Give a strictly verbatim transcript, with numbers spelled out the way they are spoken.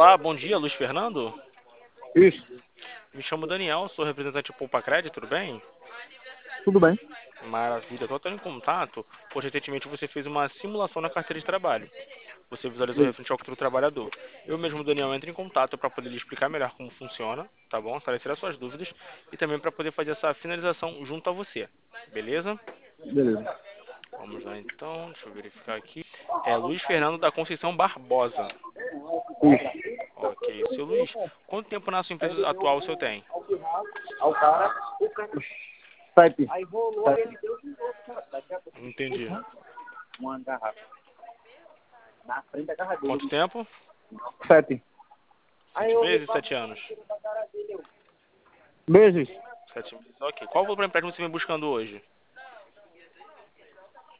Olá, bom dia, Luiz Fernando. Isso, Me chamo Daniel, sou representante do Poupa Crédito, tudo bem? tudo bem. Maravilha, estou entrando em contato, pois recentemente você fez uma simulação na carteira de trabalho. Você visualizou Isso, referente ao futuro trabalhador. Eu mesmo, Daniel, entro em contato para poder lhe explicar melhor como funciona, tá bom? Esclarecer as suas dúvidas e também para poder fazer essa finalização junto a você, beleza? beleza. Vamos lá então, deixa eu verificar aqui. É Luiz Fernando da Conceição Barbosa. Isso. Ok, seu Luiz, quanto tempo na sua empresa atual o senhor tem? Sete. Entendi. Uma garrafa. Na frente da Quanto carradeira. tempo? Sete. Sete meses, sete anos. Meses. Sete meses, ok. Qual o valor para empréstimo você vem buscando hoje?